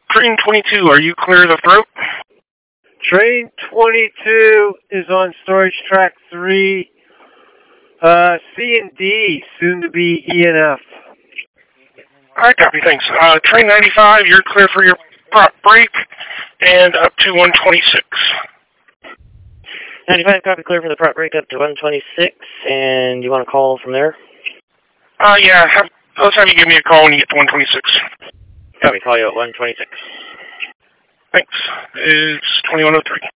Train 22, are you clear of the throat? Train 22 is on storage track 3. C and D, soon to be E and F. Alright, copy, thanks. Train 95, you're clear for your prop break, and up to 126. 95, copy, clear for the prop break up to 126, and you want to call from there? Yeah, let's have you give me a call when you get to 126. Copy, call you at 126. Thanks. It's 2103.